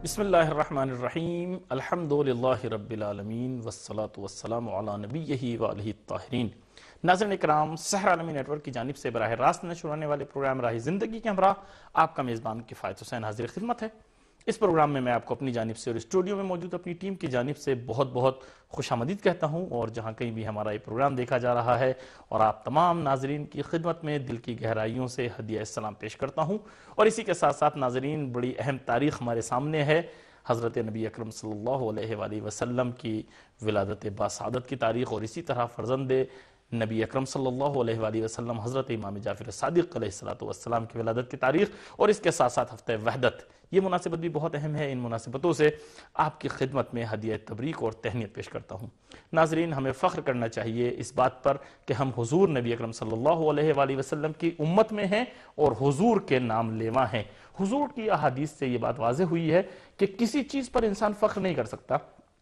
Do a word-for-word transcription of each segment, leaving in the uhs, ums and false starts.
بسم اللہ الرحمن الرحیم الحمدللہ رب العالمین والصلاة والسلام علی نبیہ وآلہ الطاہرین۔ ناظرین اکرام، سحر عالمی نیٹ ورک کی جانب سے براہ راست نشر ہونے والے پروگرام راہ زندگی کے ہمراہ آپ کا میزبان کفایت حسین حاضر خدمت ہے۔ اس پروگرام میں میں آپ کو اپنی جانب سے اور اسٹوڈیو میں موجود اپنی ٹیم کی جانب سے بہت بہت خوش آمدید کہتا ہوں، اور جہاں کہیں بھی ہمارا یہ پروگرام دیکھا جا رہا ہے اور آپ تمام ناظرین کی خدمت میں دل کی گہرائیوں سے ہدیہ السلام پیش کرتا ہوں۔ اور اسی کے ساتھ ساتھ ناظرین، بڑی اہم تاریخ ہمارے سامنے ہے، حضرت نبی اکرم صلی اللہ علیہ وآلہ وسلم کی ولادت باسعادت کی تاریخ، اور اسی طرح فرزند نبی اکرم صلی اللہ علیہ وآلہ وسلم حضرت امام جعفر صادق علیہ السلام کی ولادت کی تاریخ، اور اس کے ساتھ ساتھ ہفتہ وحدت۔ یہ مناسبت بھی بہت اہم ہے۔ ان مناسبتوں سے آپ کی خدمت میں ہدیہ تبریک اور تہنیت پیش کرتا ہوں۔ ناظرین، ہمیں فخر کرنا چاہیے اس بات پر کہ ہم حضور نبی اکرم صلی اللہ علیہ وآلہ وسلم کی امت میں ہیں اور حضور کے نام لیوا ہیں۔ حضور کی احادیث سے یہ بات واضح ہوئی ہے کہ کسی چیز پر انسان فخر نہیں کر سکتا،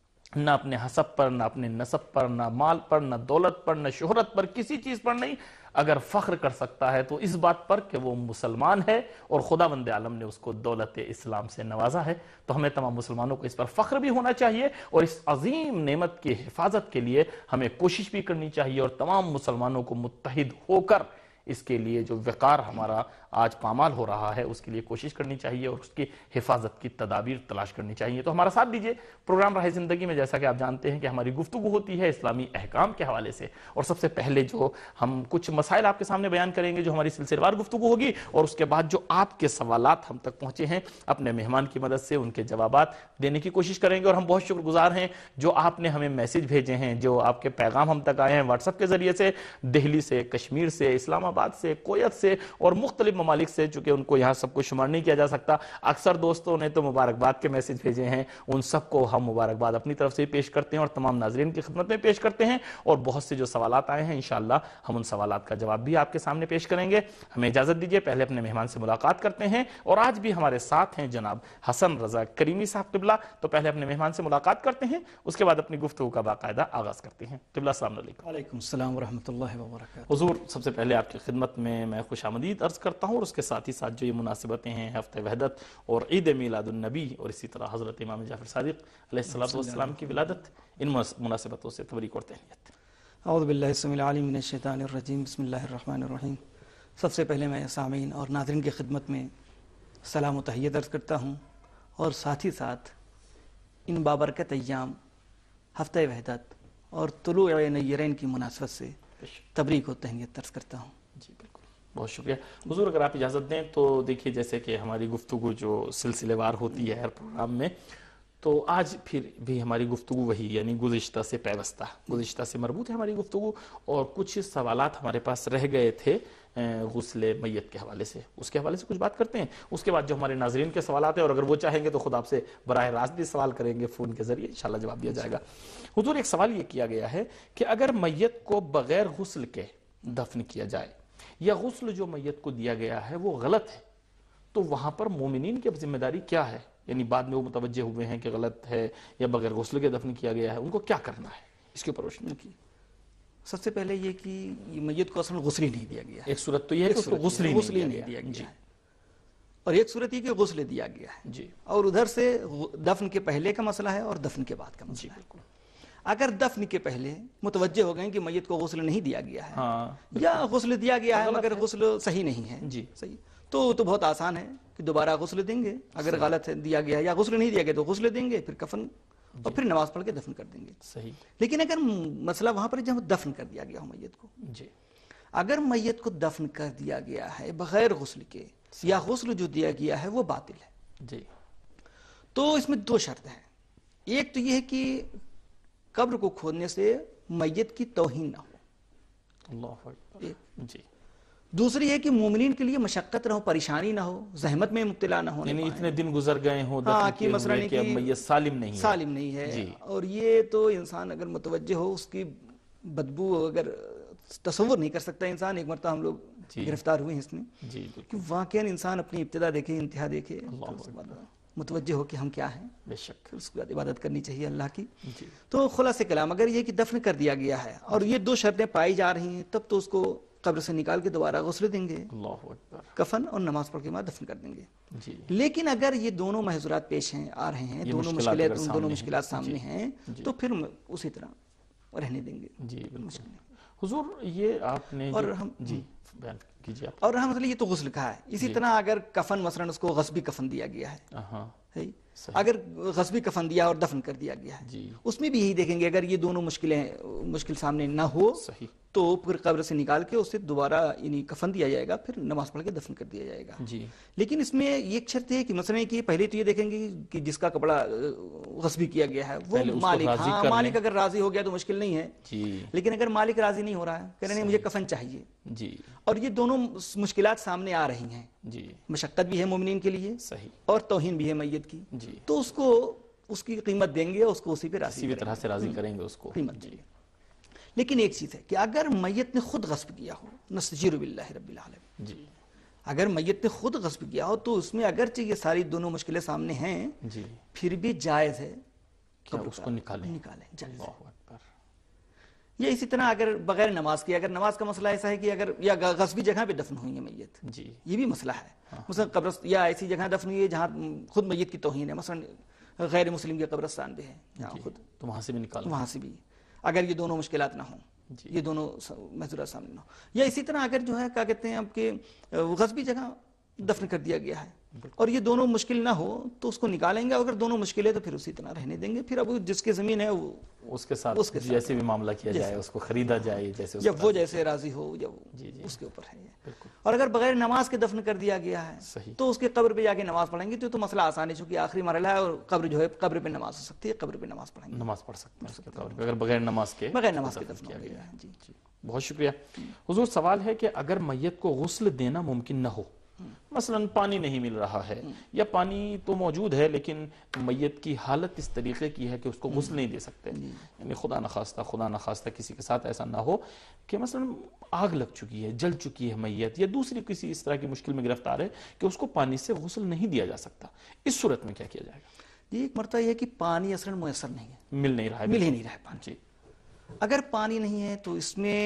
نہ اپنے حسب پر، نہ اپنے نسب پر، نہ مال پر، نہ دولت پر، نہ شہرت پر، کسی چیز پر نہیں۔ اگر فخر کر سکتا ہے تو اس بات پر کہ وہ مسلمان ہے اور خداوند عالم نے اس کو دولت اسلام سے نوازا ہے۔ تو ہمیں تمام مسلمانوں کو اس پر فخر بھی ہونا چاہیے، اور اس عظیم نعمت کی حفاظت کے لیے ہمیں کوشش بھی کرنی چاہیے، اور تمام مسلمانوں کو متحد ہو کر اس کے لیے جو وقار ہمارا آج پامال ہو رہا ہے اس کے لیے کوشش کرنی چاہیے، اور اس کی حفاظت کی تدابیر تلاش کرنی چاہیے۔ تو ہمارا ساتھ دیجئے پروگرام راہ زندگی میں، جیسا کہ آپ جانتے ہیں کہ ہماری گفتگو ہوتی ہے اسلامی احکام کے حوالے سے، اور سب سے پہلے جو ہم کچھ مسائل آپ کے سامنے بیان کریں گے جو ہماری سلسلے وار گفتگو ہوگی، اور اس کے بعد جو آپ کے سوالات ہم تک پہنچے ہیں اپنے مہمان کی مدد سے ان کے جوابات دینے کی کوشش کریں گے۔ اور ہم بہت شکر گزار ہیں جو آپ نے ہمیں میسج بھیجے ہیں، جو آپ کے پیغام ہم تک آئے ہیں واٹس ایپ کے ذریعے سے، دہلی سے، کشمیر سے، اسلام آباد سے، کویت سے اور مختلف ممالک سے، چونکہ ان کو یہاں سب کو شمار نہیں کیا جا سکتا۔ اکثر دوستوں نے تو مبارکباد کے میسج بھیجے ہیں، ان سب کو ہم مبارکباد اپنی طرف سے پیش کرتے ہیں اور تمام ناظرین کی خدمت میں پیش کرتے ہیں۔ اور بہت سے جو سوالات آئے ہیں انشاءاللہ ہم ان سوالات کا جواب بھی آپ کے سامنے پیش کریں گے۔ ہمیں اجازت دیجیے پہلے اپنے مہمان سے ملاقات کرتے ہیں، اور آج بھی ہمارے ساتھ ہیں جناب حسن رضا کریمی صاحب قبلہ۔ تو پہلے اپنے مہمان سے ملاقات کرتے ہیں، اس کے بعد اپنی گفتگو کا باقاعدہ آغاز کرتے ہیں۔ قبلہ السلام علیکم۔ وعلیکم السلام ورحمۃ اللہ وبرکاتہ۔ حضور، سب سے پہلے آپ کی خدمت میں میں خوش آمدید عرض کرتا ہوں، اور اس کے ساتھ ہی ساتھ جو یہ مناسبتیں ہیں ہفتہ وحدت اور عید میلاد النبی، اور اسی طرح حضرت امام جعفر صادق علیہ السلام کی ولادت، ان مناسبتوں سے تبریک اور تہنیت۔ اعوذ باللہ السمیع العلیم من الشیطان الرجیم، بسم اللہ الرحمن الرحیم۔ سب سے پہلے میں سامعین اور ناظرین کی خدمت میں سلام و تحیت عرض کرتا ہوں، اور ساتھ ہی ساتھ ان بابرکت ایام ہفتہ وحدت اور طلوع نیرین کی مناسبت سے تبریک و تہنیت عرض کرتا ہوں۔ جی بالکل، بہت شکریہ حضور۔ اگر آپ اجازت دیں تو دیکھیے، جیسے کہ ہماری گفتگو جو سلسلے وار ہوتی ہے ہر پروگرام میں، تو آج پھر بھی ہماری گفتگو وہی، یعنی گزشتہ سے پیوستہ، گزشتہ سے مربوط ہے ہماری گفتگو، اور کچھ سوالات ہمارے پاس رہ گئے تھے غسل میت کے حوالے سے، اس کے حوالے سے کچھ بات کرتے ہیں۔ اس کے بعد جو ہمارے ناظرین کے سوالات ہیں، اور اگر وہ چاہیں گے تو خود آپ سے براہ راست بھی سوال کریں گے فون کے ذریعے، انشاءاللہ جواب دیا جائے گا۔ حضور، ایک سوال یہ کیا گیا ہے کہ اگر میت کو بغیر غسل کے دفن کیا جائے، یا غسل جو میت کو دیا گیا ہے وہ غلط ہے، تو وہاں پر مومنین کی ذمہ داری کیا ہے؟ یعنی بعد میں وہ متوجہ ہوئے ہیں کہ غلط ہے یا بغیر غسل کے دفن کیا گیا ہے، ان کو کیا کرنا ہے؟ اس کے اوپر روشنی کی۔ سب سے پہلے یہ کہ یہ میت کو اصل غسل ہی نہیں دیا گیا ہے۔ ایک صورت تو یہ ہے کہ اس کو غسل ہی نہیں دیا گیا ہے، اور ایک صورت یہ کہ غسل دیا گیا ہے، جی، اور ادھر سے دفن کے پہلے کا مسئلہ ہے اور دفن کے بعد کا مسئلہ ہے۔ اگر دفن کے پہلے متوجہ ہو گئے کہ میت کو غسل نہیں دیا گیا ہے، یا غسل دیا گیا ہے مگر غسل صحیح نہیں ہے، جی صحیح، تو تو بہت آسان ہے کہ دوبارہ غسل دیں گے۔ اگر غلط دیا گیا ہے یا غسل نہیں دیا گیا تو غسل دیں گے، پھر کفن اور پھر نماز پڑھ کے دفن کر دیں گے، صحیح۔ لیکن اگر مسئلہ وہاں پر جب دفن کر دیا گیا ہو میت کو، جی، اگر میت کو دفن کر دیا گیا ہے بغیر غسل کے، یا غسل جو دیا گیا ہے وہ باطل ہے، جی، تو اس میں دو شرط ہیں۔ ایک تو یہ ہے کہ قبر کو کھودنے سے میت کی توہین نہ ہو، اللہ اکبر، جی، دوسری ہے کہ مومنین کے لیے مشقت نہ ہو، پریشانی نہ ہو، زحمت میں مبتلا نہ ہونے یعنی پائیں، اتنے دن گزر گئے ہوں ہاں دفن کہ کیے مثلا ہوئے کہ اب میت سالم نہیں ہے، سالم نہیں ہے، جی، اور یہ تو انسان اگر متوجہ ہو اس کی بدبو اگر تصور نہیں کر سکتا انسان۔ ایک مرتبہ ہم لوگ گرفتار ہوئے ہیں اس میں، جی کہ واقعا انسان اپنی ابتدا دیکھے، انتہا دیکھے، اللہ متوجہ ہو کہ ہم کیا ہیں، بے شک، اس کے بعد عبادت کرنی چاہیے اللہ کی۔ جی، تو خلاصہ کلام اگر یہ کہ دفن کر دیا گیا ہے اور یہ دو شرطیں پائی جا رہی ہیں، تب تو اس کو قبر سے نکال کے دوبارہ غسل دیں گے، اللہ اکبر، کفن اور نماز پڑھ کے بعد دفن کر دیں گے۔ جی لیکن اگر یہ دونوں محظورات پیش ہیں، آ رہے ہیں، یہ دونوں مشکلات مشکلات اگر دونوں سامنے مشکلات ہیں، سامنے جی، ہیں جی۔ تو پھر اسی طرح رہنے دیں گے۔ جی بالکل حضور، یہ آپ نے اور جو- ہم- جی بیان کیجیے آپ۔ اور ہم یہ تو غسل کا ہے، اسی جی۔ طرح اگر کفن مثلا اس کو غصبی کفن دیا گیا ہے، ہاں ہے، صحیح۔ اگر غصبی کفن دیا اور دفن کر دیا گیا ہے، جی اس میں بھی یہی دیکھیں گے اگر یہ دونوں مشکلیں مشکل سامنے نہ ہو صحیح۔ تو پھر قبر سے نکال کے اسے دوبارہ یعنی کفن دیا جائے گا، پھر نماز پڑھ کے دفن کر دیا جائے گا۔ جی لیکن اس میں یہ ایک شرط ہے کہ مثلا کہ پہلے تو یہ دیکھیں گے کہ جس کا کپڑا غصبی کیا گیا ہے وہ پہلے اس کو مالک، راضی ہاں کر مالک لیں۔ اگر راضی ہو گیا تو مشکل نہیں ہے، جی لیکن اگر مالک راضی نہیں ہو رہا ہے، کہہ رہے ہیں مجھے کفن چاہیے، جی اور یہ دونوں مشکلات سامنے آ رہی ہیں، جی مشقت بھی ہے مومنین کے لیے صحیح۔ اور توہین بھی ہے میت کی، جی تو اس کو اس کی قیمت دیں گے، اس کو اسی پہ راضی کسی بھی کریں طرح گے، سے راضی کریں گے اس کو۔ قیمت جی دیں گے۔ لیکن ایک چیز ہے کہ اگر میت نے خود غصب کیا ہو، نستجیر باللہ رب العالمین، جی اگر میت نے خود غصب کیا ہو تو اس میں اگرچہ یہ ساری دونوں مشکلیں سامنے ہیں، جی پھر بھی جائز ہے کیا اس کو نکالیں؟ نکالیں جائز ہے۔ اللہ اکبر۔ یا اسی طرح اگر بغیر نماز کے، اگر نماز کا مسئلہ ایسا ہے کہ اگر یا غصبی جگہ پہ دفن ہوئی ہے میت، جی یہ بھی مسئلہ ہے، مثلا قبر یا ایسی جگہ دفن ہوئی ہے جہاں خود میت کی توہین ہے، مثلا غیر مسلم کے قبرستان بھی ہے جہاں جی خود، تو وہاں سے بھی نکالیں۔ وہاں سے بھی اگر یہ دونوں مشکلات نہ ہوں، جی یہ دونوں محظورات سامنے نہ ہوں، یا اسی طرح اگر جو ہے کیا کہتے ہیں اب کہ غصبی جگہ دفن کر دیا گیا ہے اور یہ دونوں مشکل نہ ہو تو اس کو نکالیں گے، اگر دونوں مشکل ہے تو پھر اسی طرح رہنے دیں گے، پھر اب جس کی زمین ہے وہ اس کے ساتھ اس کے ساتھ جیسے بھی معاملہ کیا جائے، اس کو خریدا جائے جیسے اس یا کو وہ راضی- جیسے راضی ہو یا وہ جی جی اس کے اوپر ہے یہ۔ بالکل اور اگر بغیر نماز کے دفن کر دیا گیا ہے صحیح۔ تو اس کے قبر پہ جا کے نماز پڑھیں گے تو تو مسئلہ آسان ہے، چونکہ آخری مرحلہ ہے اور قبر جو ہے قبر پہ نماز ہو سکتی ہے، قبر پہ نماز پڑھیں گے نماز پڑھ سکتے ہیں اس کے طور پہ اگر بغیر نماز کے بغیر نماز کے دفن دفن کیا ہو گیا گیا ہے۔ ہے۔ جی جی بہت شکریہ حضور۔ سوال ہے کہ اگر میت کو غسل دینا ممکن نہ ہو، مثلا پانی نہیں مل رہا ہے یا پانی تو موجود ہے لیکن میت کی حالت اس طریقے کی ہے کہ اس کو غسل نہیں دے سکتے، یعنی خدا نخواستہ خدا نخواستہ کسی کے ساتھ ایسا نہ ہو کہ مثلا آگ لگ چکی ہے، جل چکی ہے میت، یا دوسری کسی اس طرح کی مشکل میں گرفتار ہے کہ اس کو پانی سے غسل نہیں دیا جا سکتا، اس صورت میں کیا کیا جائے گا؟ جی ایک مرتبہ یہ ہے کہ پانی اصلا میسر نہیں ہے، مل نہیں رہا ہے، مل ہی نہیں رہا ہے پانی۔ جی اگر پانی نہیں ہے تو اس میں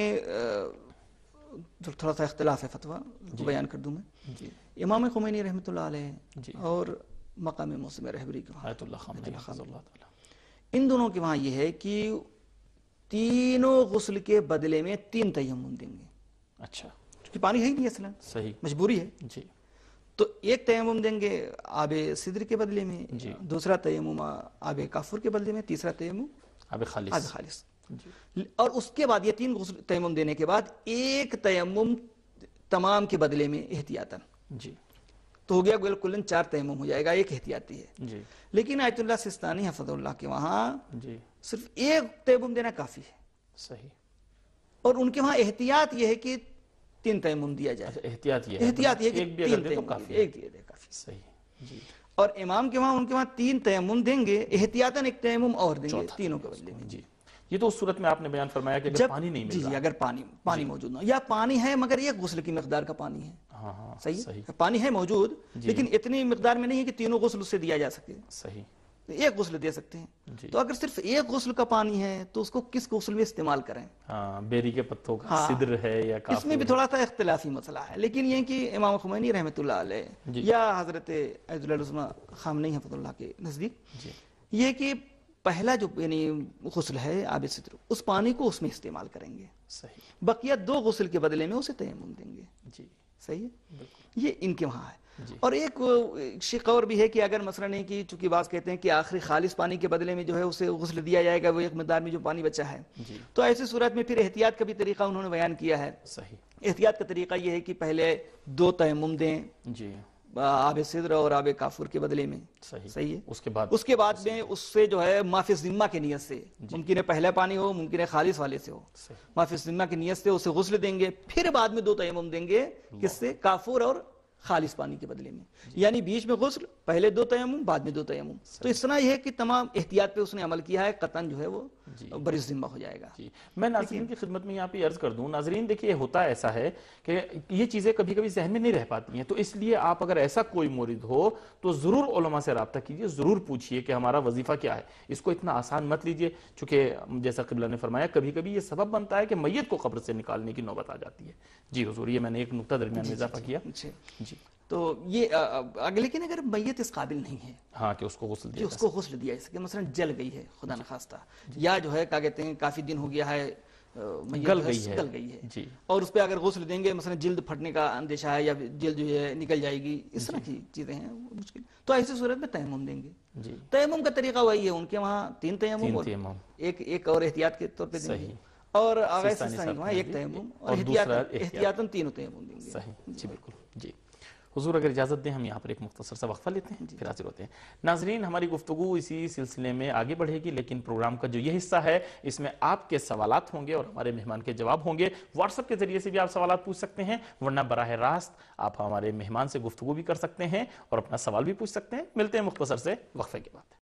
تھوڑا سا اختلاف ہے، فتویٰ بیان کر دوں میں۔ جی امام خمینی رحمۃ اللہ علیہ جی اور مقام موسم رہبری کے وہاں، آیت اللہ خامنہ حفظ اللہ تعالی، ان دونوں کے وہاں یہ ہے کہ تینوں غسل کے بدلے میں تین تیمم دیں گے، اچھا کیونکہ پانی ہے ہی نہیں اصلا، صحیح، مجبوری ہے، جی تو ایک تیمم دیں گے آب سدر کے بدلے میں، جی۔ دوسرا تیمم آب کافور کے بدلے میں، تیسرا تیمم آب خالص، آب خالص، جی اور اس کے بعد یہ تین غسل تیمم دینے کے بعد ایک تیمم تمام کے بدلے میں احتیاطاً، جی تو ہو گیا بالکل چار تیمم ہو جائے گا، ایک احتیاطی ہے۔ جی لیکن آیت اللہ سستانی حفظ اللہ کے وہاں جی صرف ایک تیمم دینا کافی ہے، صحیح۔ اور ان کے وہاں احتیاط یہ ہے کہ تین تیمم دیا جائے، اچھا احتیاط یہ ہے، احتیاط یہ ہے کہ ایک بھی تین اگر دے تو تیمم کافی دیں، ہے، ایک دیا دے کافی۔ صحیح جی اور امام کے وہاں ان کے وہاں تین تیمم دیں گے، احتیاطاً ایک تیمم اور دیں گے چوتھا تینوں کے بدلے میں۔ جی یہ تو اس صورت میں آپ نے بیان فرمایا کہ اگر جب پانی نہیں جی مل جی رہا، اگر پانی پانی موجود نہ ہو، یا پانی ہے مگر ایک غسل کی مقدار کا پانی ہے، ہاں ہاں صحیح صحیح ہے، پانی ہے موجود جی۔ لیکن اتنی مقدار میں نہیں ہے کہ تینوں غسل اس سے دیا جا سکے، صحیح ایک غسل دے سکتے ہیں، جی تو اگر صرف ایک غسل کا پانی ہے تو اس کو کس غسل میں استعمال کریں؟ ہاں بیری کے پتوں کا ہاں، صدر ہے یا اس کافور میں بھی ہے؟ تھوڑا سا اختلافی مسئلہ ہے، لیکن یہ کہ امام خمینی رحمۃ اللہ علیہ جی۔ یا حضرت عزیز العظمہ خامنئی حفظ اللہ کے نزدیک جی یہ کہ پہلا جو یعنی غسل ہے آب صدر، اس پانی کو اس میں استعمال کریں گے، صحیح بقیہ دو غسل کے بدلے میں اسے تیمم دیں گے، جی صحیح ہے، بالکل یہ ان کے وہاں ہے۔ جی اور ایک شق اور بھی ہے کہ اگر مثلا نہیں کہ چونکہ بعض کہتے ہیں کہ آخری خالص پانی کے بدلے میں جو ہے اسے غسل دیا جائے گا، وہ ایک مقدار میں جو پانی بچا ہے، جی تو ایسی صورت میں پھر احتیاط کا بھی طریقہ انہوں نے بیان کیا ہے۔ صحیح احتیاط کا طریقہ یہ ہے کہ پہلے دو تیمم دیں جی آب صدر اور آب کافور کے بدلے میں، صحیح صحیح ہے، اس کے بعد اس کے بعد میں اس سے جو ہے معافی ذمہ کی نیت سے، ممکن ہے پہلا پانی ہو، ممکن ہے خالص والے سے ہو، صحیح معافی ذمہ کی نیت سے اسے غسل دیں گے، پھر بعد میں دو تیمم دیں گے، کس سے؟ کافور اور خالص پانی کے بدلے میں، یعنی بیچ میں غسل، پہلے دو تیمم، بعد میں دو تیمم، تو اس طرح یہ ہے کہ تمام احتیاط پہ اس نے عمل کیا ہے، قطعاً جو ہے وہ بری ذمہ ہو جائے گا. جی میں ناظرین کی خدمت میں یہاں پہ عرض کر دوں. ناظرین دیکھیے ہوتا ایسا ہے کہ یہ چیزیں کبھی کبھی ذہن میں نہیں رہ پاتی ہیں, تو اس لیے آپ اگر ایسا کوئی مرید ہو تو ضرور علماء سے رابطہ کیجئے, ضرور پوچھئے کہ ہمارا وظیفہ کیا ہے. اس کو اتنا آسان مت لیجئے, چونکہ جیسا قبلہ نے فرمایا کبھی کبھی یہ سبب بنتا ہے کہ میت کو قبر سے نکالنے کی نوبت آ جاتی ہے. جی حضور, یہ میں نے ایک نقطہ درمیان میں اضافہ کیا. جی تو یہ اگر لیکن اگر میت اس قابل نہیں ہے ہاں کہ اس کو غسل دیا, اس کو غسل دیا جائے, مثلا جل گئی ہے خدا نخواستہ, یا جو ہے کیا کہتے ہیں کافی دن ہو گیا ہے گل گئی ہے, گل گئی ہے جی, اور اس پہ اگر غسل دیں گے مثلا جلد پھٹنے کا اندیشہ ہے یا جلد جو ہے نکل جائے گی, اس طرح کی چیزیں ہیں مشکل, تو ایسی صورت میں تیمم دیں گے. جی تیمم کا طریقہ وہی ہے, ان کے وہاں تین تیمم, ایک ایک اور احتیاط کے طور پہ دیں گے, اور ایک تیمم اور احتیاطاً تینوں تیمم دیں گے. صحیح, جی بالکل. جی حضور اگر اجازت دیں ہم یہاں پر ایک مختصر سا وقفہ لیتے ہیں, پھر حاضر ہوتے ہیں. ناظرین ہماری گفتگو اسی سلسلے میں آگے بڑھے گی, لیکن پروگرام کا جو یہ حصہ ہے اس میں آپ کے سوالات ہوں گے اور ہمارے مہمان کے جواب ہوں گے. واٹس ایپ کے ذریعے سے بھی آپ سوالات پوچھ سکتے ہیں, ورنہ براہ راست آپ ہمارے مہمان سے گفتگو بھی کر سکتے ہیں اور اپنا سوال بھی پوچھ سکتے ہیں. ملتے ہیں مختصر سے وقفے کے بعد.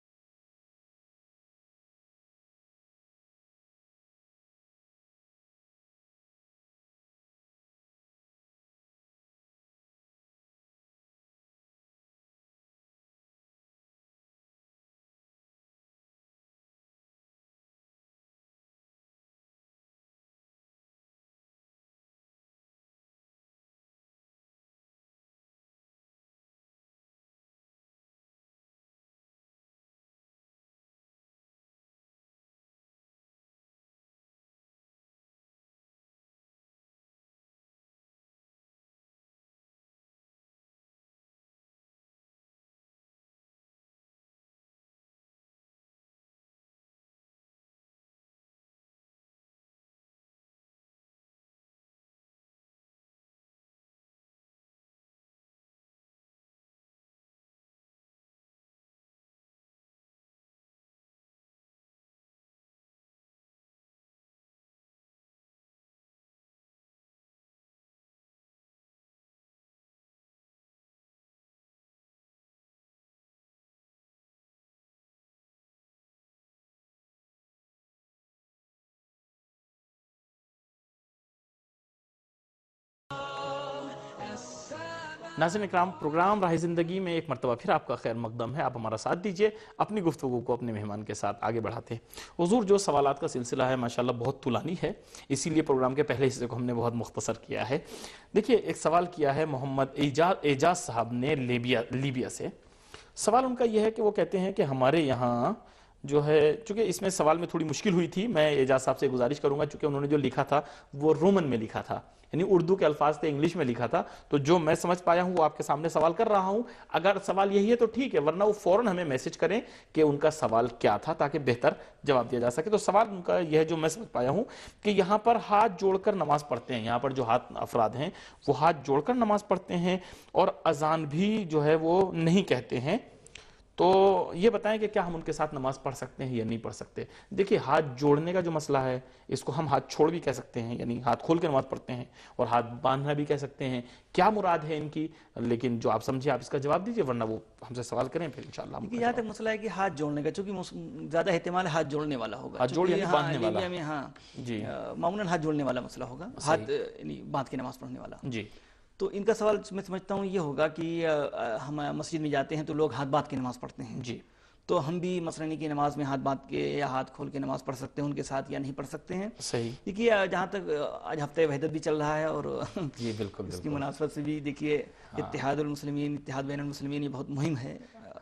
ناظرین اکرام, پروگرام راہ زندگی میں ایک مرتبہ پھر آپ کا خیر مقدم ہے. آپ ہمارا ساتھ دیجئے, اپنی گفتگو کو اپنے مہمان کے ساتھ آگے بڑھاتے ہیں. حضور جو سوالات کا سلسلہ ہے ماشاءاللہ بہت طولانی ہے, اسی لیے پروگرام کے پہلے حصے کو ہم نے بہت مختصر کیا ہے. دیکھیے ایک سوال کیا ہے محمد اعجاز صاحب نے لیبیا لیبیا سے. سوال ان کا یہ ہے کہ وہ کہتے ہیں کہ ہمارے یہاں جو ہے, چونکہ اس میں سوال میں تھوڑی مشکل ہوئی تھی, میں اعجاز صاحب سے گزارش کروں گا, چونکہ انہوں نے جو لکھا تھا وہ رومن میں لکھا تھا, یعنی اردو کے الفاظ تھے, انگلش میں لکھا تھا, تو جو میں سمجھ پایا ہوں وہ آپ کے سامنے سوال کر رہا ہوں. اگر سوال یہی ہے تو ٹھیک ہے, ورنہ وہ فوراً ہمیں میسج کریں کہ ان کا سوال کیا تھا تاکہ بہتر جواب دیا جا سکے. تو سوال ان کا یہ ہے جو میں سمجھ پایا ہوں کہ یہاں پر ہاتھ جوڑ کر نماز پڑھتے ہیں, یہاں پر جو ہاتھ افراد ہیں وہ ہاتھ جوڑ کر نماز پڑھتے ہیں اور اذان بھی جو ہے وہ نہیں کہتے ہیں. تو یہ بتائیں کہ کیا ہم ان کے ساتھ نماز پڑھ سکتے ہیں یا نہیں پڑھ سکتے. دیکھیے ہاتھ جوڑنے کا جو مسئلہ ہے اس کو ہم ہاتھ چھوڑ بھی کہہ سکتے ہیں, یعنی ہاتھ کھول کے نماز پڑھتے ہیں, اور ہاتھ باندھنا بھی کہہ سکتے ہیں. کیا مراد ہے ان کی, لیکن جو آپ سمجھے آپ اس کا جواب دیجئے, ورنہ وہ ہم سے سوال کریں پھر انشاءاللہ. یہاں تک مسئلہ ہے کہ ہاتھ جوڑنے کا, چونکہ زیادہ احتمال ہے ہاتھ جوڑنے والا ہوگا, ہاتھ جوڑ یعنی باندھنے والا. لیبیا میں ہاں جی معمولاً ہاتھ جوڑنے والا مسئلہ ہوگا, ہاتھ یعنی باندھ کے نماز پڑھنے والا. جی تو ان کا سوال میں سمجھتا ہوں یہ ہوگا کہ ہم مسجد میں جاتے ہیں تو لوگ ہاتھ باندھ کے نماز پڑھتے ہیں. جی تو ہم بھی مثلاً کی نماز میں ہاتھ باندھ کے یا ہاتھ کھول کے نماز پڑھ سکتے ہیں ان کے ساتھ یا نہیں پڑھ سکتے ہیں. صحیح. دیکھیے جہاں تک آج ہفتہ وحدت بھی چل رہا ہے اور جی بالکل اس کی مناسبت سے بھی دیکھیے اتحاد المسلمین, اتحاد بین المسلمین یہ بہت مہم ہے.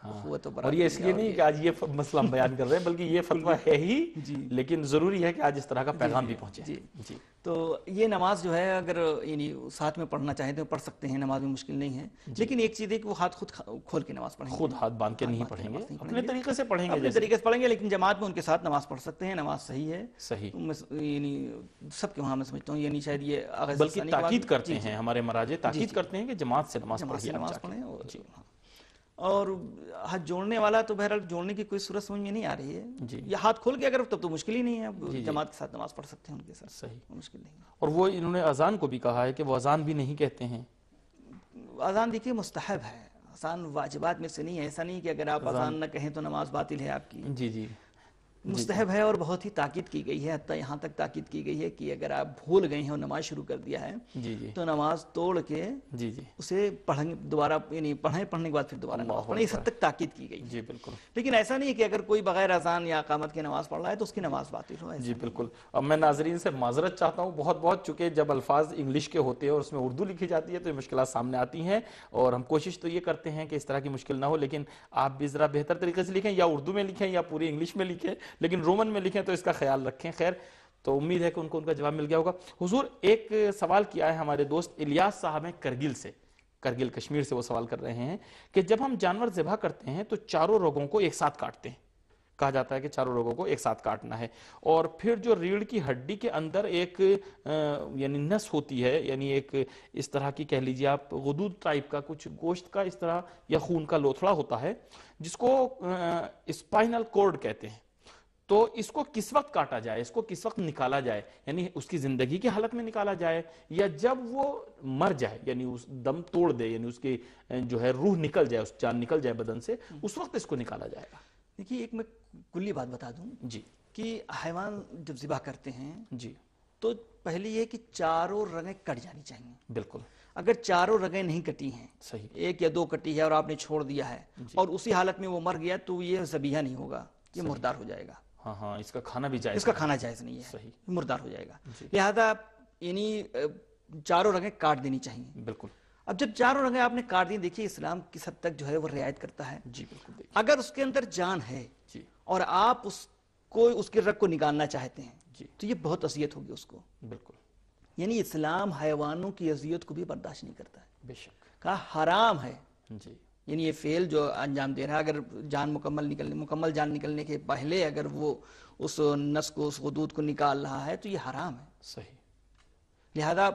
اور یہ اس لیے نہیں کہ آج یہ مسئلہ ہم بیان کر رہے ہیں, بلکہ یہ فتویٰ ہے ہی, لیکن ضروری ہے کہ آج اس طرح کا پیغام بھی پہنچے. جی جی تو یہ نماز جو ہے اگر یعنی ساتھ میں پڑھنا چاہیں تو پڑھ سکتے ہیں, نماز میں مشکل نہیں ہے. لیکن ایک چیز ہے کہ وہ ہاتھ خود کھول کے نماز پڑھیں گے, خود ہاتھ باندھ کے نہیں پڑھیں گے, اپنے طریقے سے پڑھیں گے, اپنے طریقے سے پڑھیں گے, لیکن جماعت میں ان کے ساتھ نماز پڑھ سکتے ہیں. نماز صحیح ہے. صحیح. یعنی سب کے وہاں میں سمجھتا ہوں یعنی شاید یہ بلکہ تاکید کرتے ہیں, ہمارے مراجع تاکید کرتے ہیں کہ جماعت سے نماز پڑھیں. اور ہاتھ جوڑنے والا تو بہرحال جوڑنے کی کوئی صورت سمجھ میں نہیں آ رہی ہے. یہ ہاتھ کھول کے اگر تب تو مشکل ہی نہیں ہے, جماعت کے ساتھ نماز پڑھ سکتے ہیں ان کے ساتھ. صحیح, مشکل نہیں. اور وہ انہوں نے اذان کو بھی کہا ہے کہ وہ اذان بھی نہیں کہتے ہیں. اذان دیکھیے مستحب ہے, اذان واجبات میں سے نہیں ہے. ایسا نہیں کہ اگر آپ اذان نہ کہیں تو نماز باطل ہے آپ کی. جی جی مستحب ہے اور بہت ہی تاکید کی گئی ہے، حتیٰ یہاں تک تاکید کی گئی ہے کہ اگر آپ بھول گئے ہیں اور نماز شروع کر دیا ہے جی جی تو نماز توڑ کے جی جی اسے پڑھیں دوبارہ، یعنی پڑھیں پڑھنے کے بعد پھر دوبارہ نماز پڑھیں، اس حد تک تاکید کی گئی ہے۔ جی بالکل لیکن ایسا نہیں ہے کہ اگر کوئی بغیر اذان یا اقامت کی نماز پڑھ رہا ہے تو اس کی نماز باطل ہو، ایسا جی بالکل۔ اب میں ناظرین سے معذرت چاہتا ہوں بہت بہت، چونکہ جب الفاظ انگلش کے ہوتے ہیں اور اس میں اردو لکھی جاتی ہے تو یہ مشکلات سامنے آتی ہیں، اور ہم کوشش تو یہ کرتے ہیں کہ اس طرح کی مشکل نہ ہو، لیکن آپ بھی ذرا بہتر طریقے سے لکھیں، یا اردو میں لکھیں یا پوری انگلش میں لکھیں، لیکن رومن میں لکھیں تو اس کا خیال رکھیں۔ خیر، تو امید ہے کہ ان کو ان کا جواب مل گیا ہوگا۔ حضور، ایک سوال کیا ہے ہمارے دوست الیاس صاحب ہیں کرگل سے، کرگل کشمیر سے، وہ سوال کر رہے ہیں کہ جب ہم جانور ذبح کرتے ہیں تو چاروں رگوں کو ایک ساتھ کاٹتے ہیں، کہا جاتا ہے کہ چاروں رگوں کو ایک ساتھ کاٹنا ہے، اور پھر جو ریڑھ کی ہڈی کے اندر ایک یعنی نس ہوتی ہے، یعنی ایک اس طرح کی کہہ لیجیے آپ غدود ٹائپ کا کچھ گوشت کا اس طرح یا خون کا لوتھڑا ہوتا ہے جس کو اسپائنل کورڈ کہتے ہیں، تو اس کو کس وقت کاٹا جائے، اس کو کس وقت نکالا جائے؟ یعنی اس کی زندگی کی حالت میں نکالا جائے یا جب وہ مر جائے، یعنی اس دم توڑ دے، یعنی اس کی جو ہے روح نکل جائے، اس جان نکل جائے بدن سے، اس وقت اس کو نکالا جائے گا؟ دیکھیے، ایک میں کلی بات بتا دوں جی کہ حیوان جب ذبح کرتے ہیں جی تو پہلی یہ کہ چاروں رگیں کٹ جانی چاہیے۔ بالکل اگر چاروں رگیں نہیں کٹی ہیں، صحیح، ایک یا دو کٹی ہے اور آپ نے چھوڑ دیا ہے اور اسی حالت میں وہ مر گیا تو یہ ذبیحہ نہیں ہوگا، یہ مردار ہو جائے گا۔ ہاں ہاں، اس کا کھانا بھی جائز اس کا کھانا جائز نہیں ہے، صحیح، مردار ہو جائے گا۔ لہذا یعنی چاروں رگیں کاٹ دینی چاہیے۔ بالکل۔ اب جب چاروں رگیں آپ نے کاٹ دی، دیکھیے اسلام کس حد تک جو ہے وہ رعایت کرتا ہے۔ جی بالکل، اگر اس کے اندر جان ہے جی اور آپ اس کو اس کے رگ کو نکالنا چاہتے ہیں جی تو یہ بہت اذیت ہوگی اس کو۔ بالکل، یعنی اسلام حیوانوں کی اذیت کو بھی برداشت نہیں کرتا ہے، بے شک، کہا حرام ہے۔ جی یعنی یہ فعل جو انجام دے رہا ہے، اگر جان مکمل نکلنے مکمل جان نکلنے کے پہلے اگر وہ اس نس کو، اس غدود کو نکال رہا ہے تو یہ حرام ہے۔ صحیح، لہذا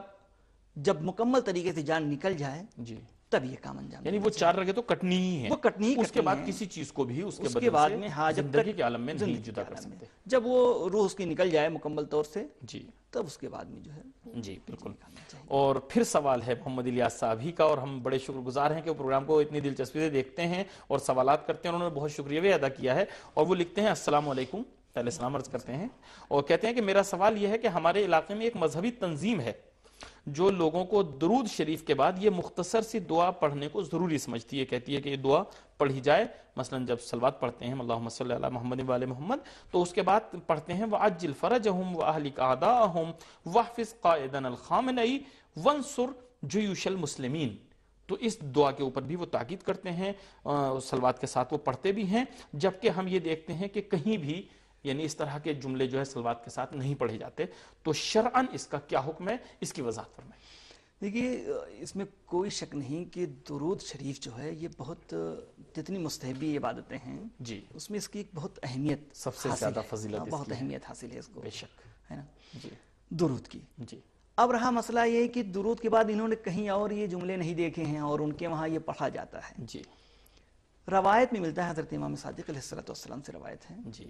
جب مکمل طریقے سے جان نکل جائے جی، تب یہ کام انجام یعنی وہ چار رگیں تو کٹنی ہی ہیں، وہ کٹنی ہی اس کے کٹنی بعد ہیں۔ کسی چیز کو بھی اس کے اس کے بدن بعد سے میں ہاں جب زندگی تک کے عالم میں زندگی نہیں کے جدا کر عالم میں، سکتے۔ جب وہ روح اس کی نکل جائے مکمل طور سے جی تب اس کے بعد میں جو ہے جی بالکل۔ نکالنا چاہیے۔ اور پھر سوال ہے محمد الیاس صاحب ہی کا، اور ہم بڑے شکر گزار ہیں کہ وہ پروگرام کو اتنی دلچسپی سے دیکھتے ہیں اور سوالات کرتے ہیں، انہوں نے بہت شکریہ بھی ادا کیا ہے، اور وہ لکھتے ہیں السلام علیکم، پہلے سلام عرض کرتے ہیں، اور کہتے ہیں کہ میرا سوال یہ ہے کہ ہمارے علاقے میں ایک مذہبی تنظیم ہے جو لوگوں کو درود شریف کے بعد یہ مختصر سی دعا پڑھنے کو ضروری سمجھتی ہے، کہتی ہے کہ یہ دعا پڑھی جائے، مثلا جب صلوات پڑھتے ہیں اللہم صلی علی محمد و علی محمد تو اس کے بعد پڑھتے ہیں وَعَجِّلْ فَرَجَهُمْ وَأَهْلِكَ أَعْدَاءَهُمْ وَاحْفِظْ قَائِدَنَا الْخَامِنَئِ وَانْصُرْ جُيُوشَ الْمُسْلِمِينَ۔ تو اس دعا کے اوپر بھی وہ تاکید کرتے ہیں، صلوات کے ساتھ وہ پڑھتے بھی ہیں، جبکہ ہم یہ دیکھتے ہیں کہ کہیں بھی یعنی اس طرح کے جملے جو ہے صلوات کے ساتھ نہیں پڑھے جاتے، تو شرعاً اس کا کیا حکم ہے، اس کی وضاحت فرمائیں۔ دیکھیے، اس میں کوئی شک نہیں کہ درود شریف جو ہے یہ بہت، جتنی مستحبی عبادتیں ہیں جی اس میں اس کی ایک بہت اہمیت سب سے حاصل زیادہ ہے، فضیلت ہاں، اس بہت کی ہے۔ اہمیت حاصل ہے اس کو، بے شک، ہے نا، جی درود کی۔ جی اب رہا مسئلہ یہ کہ درود کے بعد انہوں نے کہیں اور یہ جملے نہیں دیکھے ہیں اور ان کے وہاں یہ پڑھا جاتا ہے۔ جی روایت میں ملتا ہے، حضرت امام صادق علیہ الصلوۃ والسلام سے روایت ہے جی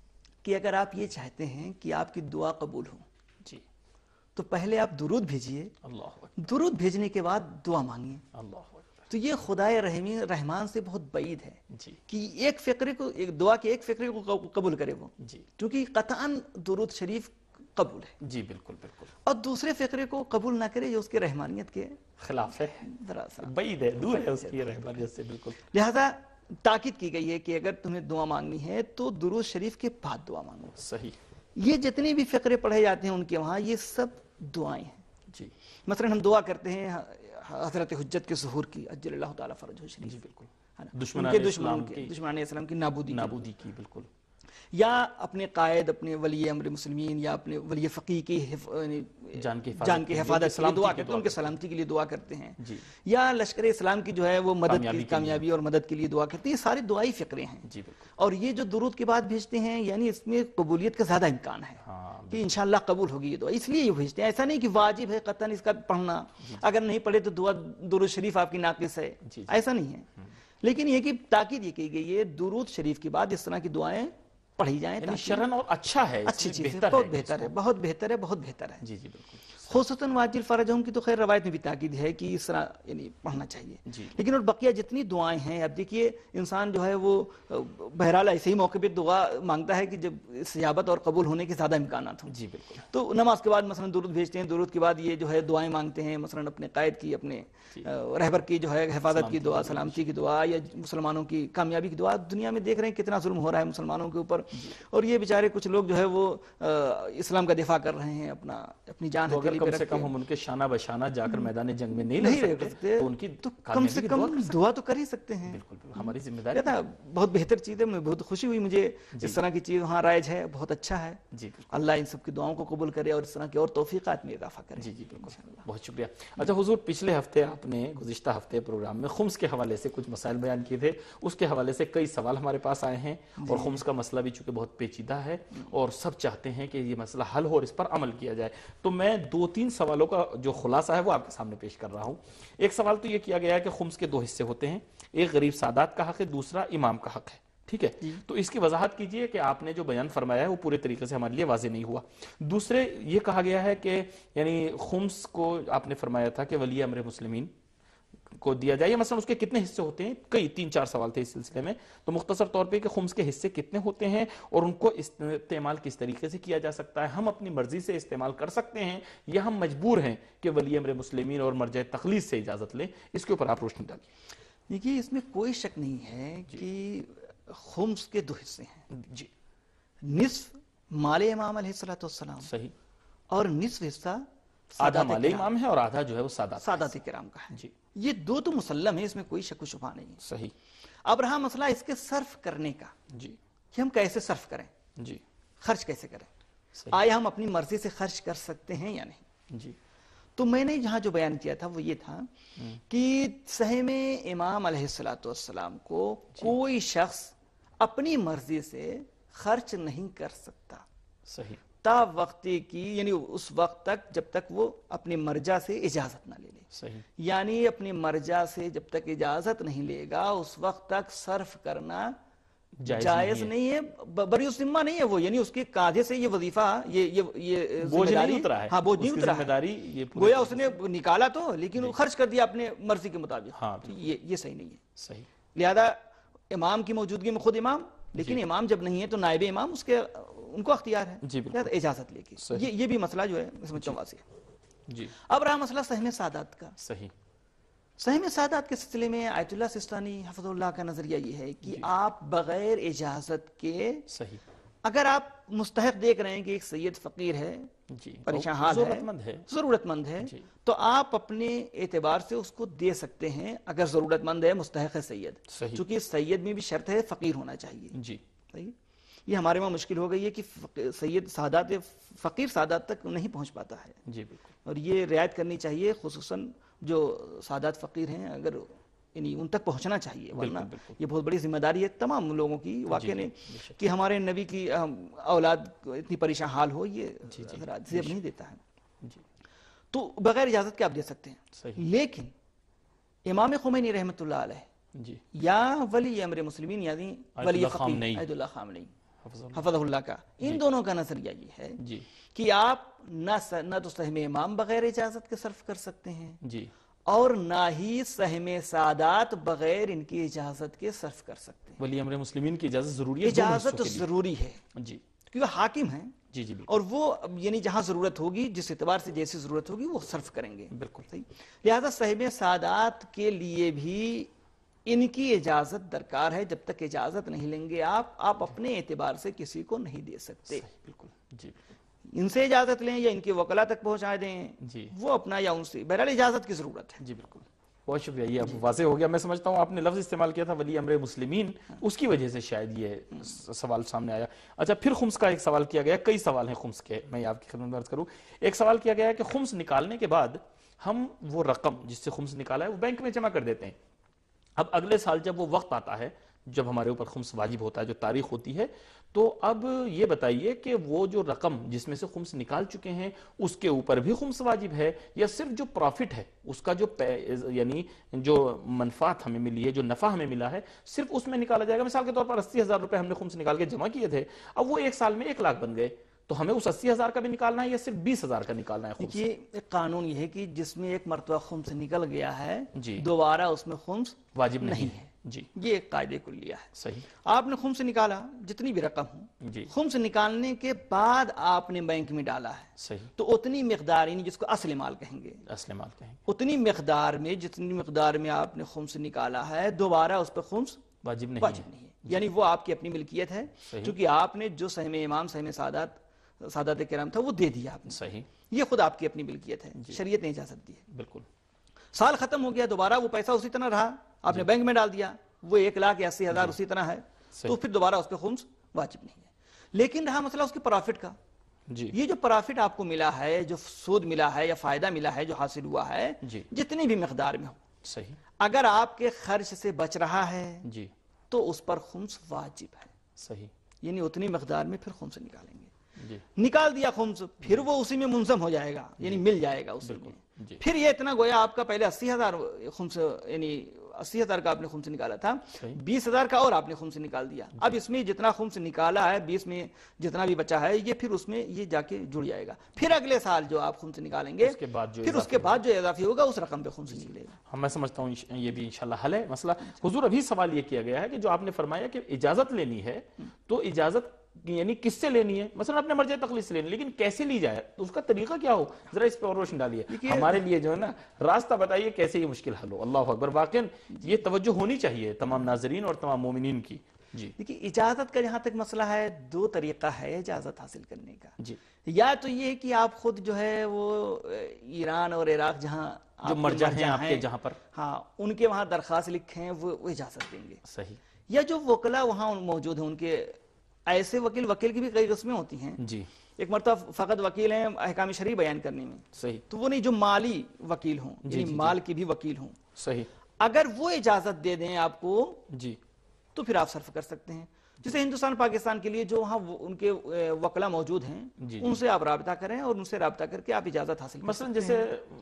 کہ اگر آپ یہ چاہتے ہیں کہ آپ کی دعا قبول ہو جی تو پہلے آپ درود بھیجیے، اللہ اکبر، درود بھیجنے کے بعد دعا مانگیے۔ اللہ اکبر، تو یہ خدائے رحمی رحمان سے بہت بعید ہے جی کہ ایک فقرے کو، ایک دعا کے ایک فقرے کو قبول کرے وہ، جی کیونکہ قطعاً درود شریف قبول ہے، جی بالکل بالکل، اور دوسرے فقرے کو قبول نہ کرے جو اس کے رحمانیت کے خلاف ہے، دراصل۔ بعید ہے، دور ہے اس کی رہبریت سے، بالکل لہذا تاکید کی گئی ہے کہ اگر تمہیں دعا مانگنی ہے تو درود شریف کے بعد دعا مانگو۔ صحیح، یہ جتنے بھی فقرے پڑھے جاتے ہیں ان کے وہاں یہ سب دعائیں ہیں۔ جی مثلا ہم دعا کرتے ہیں حضرت حجت کے ظہور کی، اجل اللہ تعالیٰ فرجہ شریف، جی بالکل، ہے نا، دشمنان ان کے اسلام دشمنوں کی کے دشمنان اسلام کی نابودی کی، نابودی کی، بالکل، یا اپنے قائد، اپنے ولی امر مسلمین یا اپنے ولی فقیہ کی حف- یعنی جان کی حفاظت جان کی کے لیے، حفاظت کے لیے سلامتی دعا کی کرتے دعا ہیں، ان کے کرتے ہیں۔ سلامتی کے لیے دعا کرتے ہیں، جی یا لشکر اسلام کی جو ہے وہ مدد کامیابی کی، کے کامیابی اور مدد کے لیے دعا کرتے ہیں۔ یہ سارے دعائی فقرے ہیں، جی بالکل، اور یہ جو درود کے بعد بھیجتے ہیں یعنی اس میں قبولیت کا زیادہ امکان ہے ہاں کہ انشاءاللہ قبول ہوگی یہ دعا، اس لیے یہ بھیجتے ہیں۔ ایسا نہیں کہ واجب ہے قطعاً اس کا پڑھنا، اگر نہیں پڑھے تو دعا درود شریف آپ کی ناقص ہے، جی، ایسا نہیں ہے۔ لیکن یہ کہ تاکید یہ کی گئی ہے درود شریف کے بعد اس طرح کی دعائیں پڑھی جائیں، یعنی تاکہ شرعاً اور اچھا ہے، اس اچھی میں چیز ہے، بہتر بہت ہے بہتر ہے، بہت بہتر ہے، بہت بہتر ہے۔ جی جی بالکل، خصوصاً واجل فرجہم کی تو خیر روایت میں بھی تاکید ہے کہ اس طرح یعنی پڑھنا چاہیے. جی. لیکن اور بقیہ جتنی دعائیں ہیں اب دیکھیے انسان جو ہے وہ بہرحال ایسے ہی موقع پہ دعا مانگتا ہے کہ جب استجابت اور قبول ہونے کے زیادہ امکانات ہوں. جی بالکل. تو نماز کے بعد مثلا درود بھیجتے ہیں, درود کے بعد یہ جو ہے دعائیں مانگتے ہیں, مثلا اپنے قائد کی, اپنے رہبر کی جو ہے حفاظت کی دعا, سلامتی کی دعا, یا مسلمانوں کی کامیابی کی دعا. دنیا میں دیکھ رہے ہیں کتنا ظلم ہو رہا ہے مسلمانوں کے اوپر, اور یہ بیچارے کچھ لوگ جو ہے وہ اسلام کا دفاع کر رہے ہیں, اپنا اپنی جان ہتھیلی پہ کم رکھ سے کے. کم ہم ان کے شانہ بشانہ جا کر میدان جنگ میں نہیں نہیں لڑ رہ سکتے تو ان کی تو کم سے کم دعا تو کر ہی سکتے ہیں. بالکل ہماری ذمہ داری ہے. بہت بہتر چیز ہے, میں بہت خوشی ہوئی مجھے اس طرح کی چیز وہاں رائج ہے, بہت اچھا ہے. جی اللہ ان سب کی دعاؤں کو قبول کرے اور اس طرح کی اور توفیقات میں اضافہ کرے. جی جی بالکل, بہت شکریہ. اچھا حضور, پچھلے ہفتے آپ نے گزشتہ ہفتے پروگرام میں خمس کے حوالے سے کچھ مسائل بیان کیے تھے, اس کے حوالے سے کئی سوال ہمارے پاس آئے ہیں, اور خمس کا مسئلہ بھی چونکہ بہت پیچیدہ ہے اور سب چاہتے ہیں کہ یہ مسئلہ حل ہو اور اس پر عمل کیا جائے. تو میں دو تین سوالوں کا جو خلاصہ ہے وہ آپ کے سامنے پیش کر رہا ہوں. ایک سوال تو یہ کیا گیا ہے کہ خمس کے دو حصے ہوتے ہیں, ایک غریب سادات کا حق ہے, دوسرا امام کا حق ہے. ٹھیک ہے, تو اس کی وضاحت کیجئے کہ آپ نے جو بیان فرمایا ہے وہ پورے طریقے سے ہمارے لیے واضح نہیں ہوا. دوسرے یہ کہا گیا ہے کہ یعنی خمس کو آپ نے فرمایا تھا کہ ولی امر مسلمین کو دیا جائے, مثلا اس کے کتنے حصے ہوتے ہیں, کئی تین چار سوال تھے اس سلسلے میں. تو مختصر طور پہ کہ خمس کے حصے کتنے ہوتے ہیں اور ان کو استعمال کس طریقے سے کیا جا سکتا ہے, ہم اپنی مرضی سے استعمال کر سکتے ہیں یا ہم مجبور ہیں کہ ولی امر مسلمین اور مرجع تقلید سے اجازت لیں, اس کے اوپر آپ روشنی ڈالیے. دیکھیے اس میں کوئی شک نہیں ہے کہ خمس کے دو حصے ہیں. جی. نصف مال امام علیہ الصلوۃ والسلام, صحیح, اور نصف حصہ آدھا مال امام ہے اور آدھا جو ہے وہ سادات سادات کرام کا ہے. جی. یہ دو تو مسلم ہے, اس میں کوئی شک و شبہ نہیں ہے. صحیح. اب رہا مسئلہ اس کے صرف کرنے کا, جی, کہ ہم کیسے صرف کریں, جی, خرچ کیسے کریں, صحیح. آیا ہم اپنی مرضی سے خرچ کر سکتے ہیں یا نہیں. جی. تو میں نے جہاں جو بیان کیا تھا وہ یہ تھا کہ سہم امام علیہ الصلوۃ والسلام کو کوئی شخص اپنی مرضی سے خرچ نہیں کر سکتا. صحیح. تا وقتی کی, یعنی اس وقت تک جب تک وہ اپنی مرجع سے اجازت نہ لے لے. صحیح. یعنی اپنی مرجع سے جب تک اجازت نہیں لے گا اس وقت تک صرف کرنا جائز, جائز نہیں ہے, بری الذمہ نہیں ہے وہ, یعنی اس کے کاندھے سے یہ وظیفہ, یہ یہ یہ بوجھ نہیں اترا ہے. ہاں بوجھ نہیں اترا ذمہ داری یہ گویا اس نے نکالا تو, لیکن وہ خرچ کر دیا اپنے مرضی کے مطابق. ہاں یہ یہ صحیح نہیں ہے. صحیح. لہذا امام کی موجودگی میں خود امام, لیکن امام جب نہیں ہے تو نائب امام اس کے ان کو اختیار ہے. جی بالکل, اجازت لے کے. یہ یہ بھی مسئلہ جو ہے اس میں چواسی ہے. جی. اب رہا مسئلہ سہم سادات کا. صحیح. سہم سادات کے سلسلے میں آیت اللہ سستانی حفظ اللہ کا نظریہ یہ ہے کہ آپ بغیر اجازت کے, صحیح, اگر آپ مستحق دیکھ رہے ہیں کہ ایک سید فقیر ہے, جی, پریشان حال ہے, ضرورت مند ہے, ضرورت مند ہے, تو آپ اپنے اعتبار سے اس کو دے سکتے ہیں اگر ضرورت مند ہے, مستحق ہے سید. چونکہ سید میں بھی شرط ہے فقیر ہونا چاہیے. جی. صحیح. یہ ہمارے وہاں مشکل ہو گئی ہے کہ سید سادات, فقیر سادات تک نہیں پہنچ پاتا ہے. جی بالکل, اور یہ رعایت کرنی چاہیے, خصوصاً جو سادات فقیر ہیں اگر یعنی ان تک پہنچنا چاہیے, ورنہ یہ بہت بڑی ذمہ داری ہے تمام لوگوں کی. واقع نے کہ ہمارے نبی کی اولاد اتنی پریشان حال ہو, یہ زیب نہیں دیتا ہے. تو بغیر اجازت کے آپ دے سکتے ہیں. لیکن امام خمینی رحمۃ اللہ علیہ جی, یا ولی امر مسلمین یعنی ولی فقیر عید اللہ خامنئی حفظہ اللہ کا, ان دونوں کا نظریہ یہ ہے جی, کہ آپ نہ نہ تو سہم امام بغیر اجازت کے صرف کر سکتے ہیں, جی, اور نہ ہی سہم سادات بغیر ان کی اجازت کے صرف کر سکتے ہیں. ولی امر مسلمین کی اجازت ضروری ہے, اجازت ضروری ہے. جی, کیونکہ حاکم ہیں. جی جی, اور وہ یعنی جہاں ضرورت ہوگی, جس اعتبار سے جیسی ضرورت ہوگی وہ صرف کریں گے. بالکل صحیح. لہذا سہم سادات کے لیے بھی ان کی اجازت درکار ہے. جب تک اجازت نہیں لیں گے آپ آپ اپنے اعتبار سے کسی کو نہیں دے سکتے. بالکل. جی, ان سے اجازت لیں یا ان کے وکلا تک پہنچا دیں, جی, وہ اپنا یا ان سے, بہرحال اجازت کی ضرورت ہے. جی بالکل, بہت شکریہ. یہ اب واضح ہو گیا. میں سمجھتا ہوں آپ نے لفظ استعمال کیا تھا ولی امر مسلمین, اس کی وجہ سے شاید یہ سوال سامنے آیا. اچھا, پھر خمس کا ایک سوال کیا گیا, کئی سوال ہیں خمس کے, میں آپ کی خدمت میں عرض کروں. ایک سوال کیا گیا ہے کہ خمس نکالنے کے بعد ہم وہ رقم جس سے خمس نکالا ہے وہ بینک میں جمع کر دیتے ہیں. اب اگلے سال جب وہ وقت آتا ہے جب ہمارے اوپر خمس واجب ہوتا ہے, جو تاریخ ہوتی ہے, تو اب یہ بتائیے کہ وہ جو رقم جس میں سے خمس نکال چکے ہیں اس کے اوپر بھی خمس واجب ہے, یا صرف جو پروفٹ ہے اس کا جو یعنی جو منفعت ہمیں ملی ہے, جو نفع ہمیں ملا ہے, صرف اس میں نکالا جائے گا. مثال کے طور پر اسی ہزار روپے ہم نے خمس نکال کے جمع کیے تھے, اب وہ ایک سال میں ایک لاکھ بن گئے, تو ہمیں اس اسی ہزار کا بھی نکالنا ہے یا صرف بیس ہزار کا نکالنا ہے خمس؟ دیکھیے ایک قانون یہ ہے کہ جس میں ایک مرتبہ خمس نکل گیا ہے جی دوبارہ اس میں خمس واجب نہیں نہیں ہے جی یہ ایک قاعدے کلیہ ہے. صحیح آپ نے خمس نکالا جتنی بھی رقم ہو جی خمس نکالنے کے بعد آپ نے بینک میں ڈالا ہے صحیح تو اتنی مقدار یعنی جس کو اصل مال کہیں گے اصل مال کہیں اتنی مقدار میں جتنی مقدار میں آپ نے خمس نکالا ہے دوبارہ اس پہ خمس واجب نہیں واجب نہیں ہے یعنی وہ آپ کی اپنی ملکیت ہے صحیح. کیونکہ آپ نے جو سہم امام سہم سادات سادات کرام تھا وہ دے دیا آپ نے صحیح یہ خود آپ کی اپنی ملکیت ہے شریعت نے اجازت دی ہے. بالکل سال ختم ہو گیا دوبارہ وہ پیسہ اسی طرح رہا آپ نے بینک میں ڈال دیا وہ ایک لاکھ یا اسی ہزار اسی طرح ہے تو پھر دوبارہ اس پہ خمس واجب نہیں ہے. لیکن رہا مسئلہ اس کی پرافٹ کا جی یہ جو پرافٹ آپ کو ملا ہے جو سود ملا ہے یا فائدہ ملا ہے جو حاصل ہوا ہے جی جتنی بھی مقدار میں ہو صحیح اگر آپ کے خرچ سے بچ رہا ہے جی تو اس پر خمس واجب ہے صحیح یعنی اتنی مقدار میں پھر خمس نکالیں گے. جی نکال دیا خمس پھر وہ اسی میں منظم ہو جائے گا یعنی مل جائے گا اسی میں جی پھر یہ اتنا گویا آپ کا پہلے اسی ہزار خمس یعنی اسی ہزار کا آپ نے خمس نکالا تھا صحیح. بیس ہزار کا اور آپ نے خمس نکال دیا اب اس میں جتنا خمس نکالا ہے بیس میں جتنا بھی بچا ہے یہ پھر اس میں یہ جا کے جڑ جائے گا پھر اگلے سال جو آپ خمس نکالیں گے اس کے بعد جو پھر اس کے بعد جو اضافی ہوگا اس رقم پہ خمس نکلے گا. ہم میں سمجھتا ہوں یہ بھی انشاءاللہ حل ہے مسئلہ. حضور ابھی سوال یہ کیا گیا ہے کہ جو آپ نے فرمایا کہ اجازت لینی ہے تو اجازت یعنی کس سے لینی ہے مثلا اپنے مرجع تخلیص سے لینی لیکن کیسے لی جائے تو اس کا طریقہ کیا ہو ذرا اس پہ اور روشن ڈالیے ہمارے لیے جو ہے نا راستہ بتائیے کیسے یہ مشکل حل ہو. اللہ اکبر واقعا یہ توجہ ہونی چاہیے تمام ناظرین اور تمام مومنین کی. جی دیکھیے اجازت کا جہاں تک مسئلہ ہے دو طریقہ ہے اجازت حاصل کرنے کا. جی یا تو یہ ہے کہ آپ خود جو ہے وہ ایران اور عراق جہاں جو مرجع ہیں آپ کے جہاں پر ہاں ان کے وہاں درخواست لکھیں وہ اجازت دیں گے. صحیح. یا جو وکلا وہاں موجود ہیں ان کے ایسے وکیل وکیل کی بھی کئی قسمیں ہوتی ہیں. جی ایک مرتبہ فقط وکیل ہیں احکام شرعی بیان کرنے میں صحیح تو وہ نہیں جو مالی وکیل ہوں یعنی مال کی بھی وکیل ہوں صحیح اگر وہ اجازت دے دیں آپ کو جی تو پھر آپ صرف کر سکتے ہیں. جیسے ہندوستان پاکستان کے لیے جو وہاں ان کے وکلا موجود ہیں جی ان سے آپ رابطہ کریں اور ان سے رابطہ کر کے آپ اجازت حاصل مثلا جیسے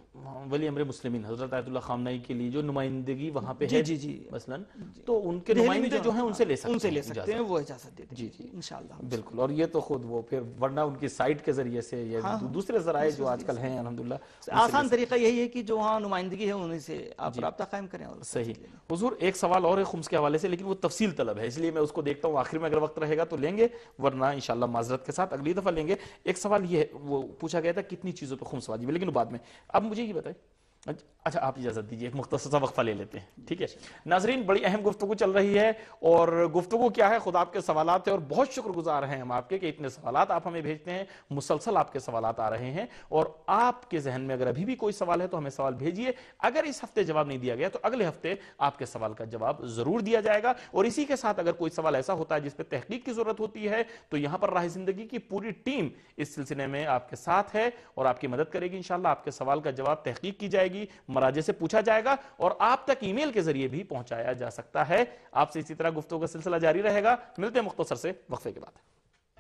ولی امر مسلمین حضرت آیت اللہ خامنہی کے لیے جو نمائندگی وہاں پہ ہے جی جی مثلا تو ان کے نمائندے جو ہیں ان سے لے سکتے ان سے لے سکتے ہیں وہ اجازت دیتے ہیں جی جی انشاءاللہ. بالکل. اور یہ تو خود وہ پھر ورنہ ان کی سائٹ کے ذریعے سے یا دوسرے ذرائع جو آج کل ہیں الحمدللہ آسان طریقہ یہی ہے کہ جو وہاں نمائندگی ہے انہیں سے آپ رابطہ قائم کریں. اور صحیح. حضور ایک سوال اور ہے خمس کے حوالے سے لیکن وہ تفصیل طلب ہے اس لیے میں اس کو دیکھتا ہوں آخر میں اگر وقت رہے گا تو لیں گے ورنہ انشاءاللہ معذرت کے ساتھ اگلی دفعہ لیں گے. ایک سوال یہ ہے وہ پوچھا گیا تھا کتنی چیزوں پہ خمس واجب ہے لیکن بعد میں. اب مجھے یہ بتائیں اچھا آپ اجازت دیجیے ایک مختصر سا وقفہ لے لیتے ہیں ٹھیک ہے. ناظرین بڑی اہم گفتگو چل رہی ہے اور گفتگو کیا ہے خود آپ کے سوالات ہیں اور بہت شکر گزار ہیں ہم آپ کے کہ اتنے سوالات آپ ہمیں بھیجتے ہیں مسلسل آپ کے سوالات آ رہے ہیں اور آپ کے ذہن میں اگر ابھی بھی کوئی سوال ہے تو ہمیں سوال بھیجیے. اگر اس ہفتے جواب نہیں دیا گیا تو اگلے ہفتے آپ کے سوال کا جواب ضرور دیا جائے گا. اور اسی کے ساتھ اگر کوئی سوال ایسا ہوتا ہے جس پہ تحقیق کی ضرورت ہوتی ہے تو یہاں پر راہ زندگی کی پوری ٹیم اس سلسلے میں آپ کے ساتھ ہے اور آپ کی مدد کرے گی. انشاءاللہ آپ کے سوال کا جواب تحقیق کی جائے گی مراجع سے پوچھا جائے گا اور آپ تک ای میل کے ذریعے بھی پہنچایا جا سکتا ہے. آپ سے اسی طرح گفتگو کا سلسلہ جاری رہے گا. ملتے ہیں مختصر سے وقفے کے بعد.